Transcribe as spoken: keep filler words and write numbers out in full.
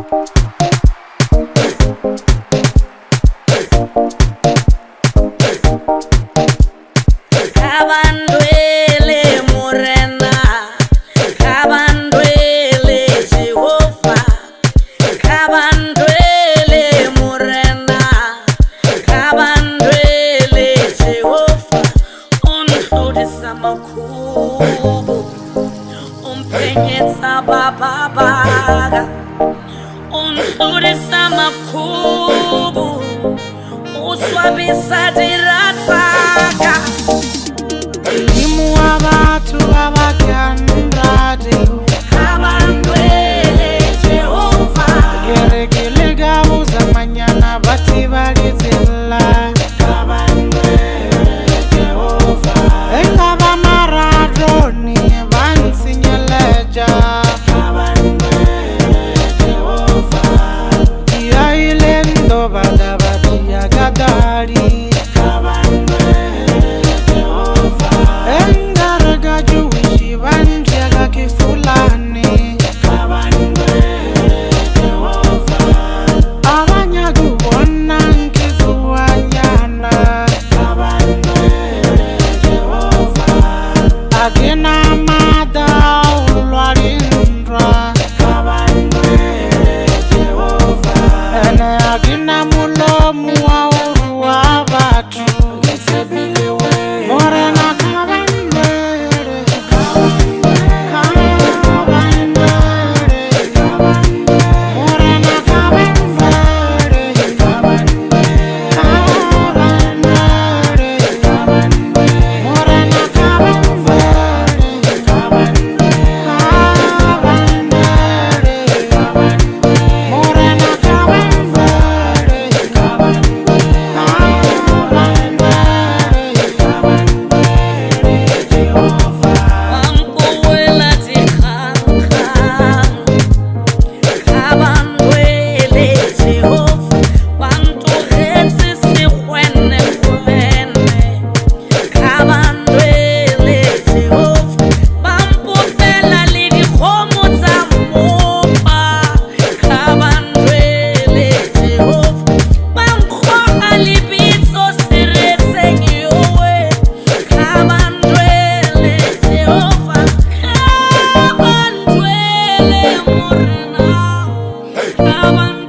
Babaga undlulisa makhubu uswabisa diratsaka Imu abatu abakandrade Kabandwele Jehova Gerekele gabu zamanyana bati balizilla Kabandwele Jehova Engaba maradoni bansinyeleja Gadari Engaraga juishi banjaga kifulani Abanyagu bonan kifuanyana Agina mada ulwarindra Ene agina mulomu wa Abatu Morena Kabandwele Kabandwele Morena Kabandwele Kabandwele Morena Kabandwele Kabandwele Morena Kabandwele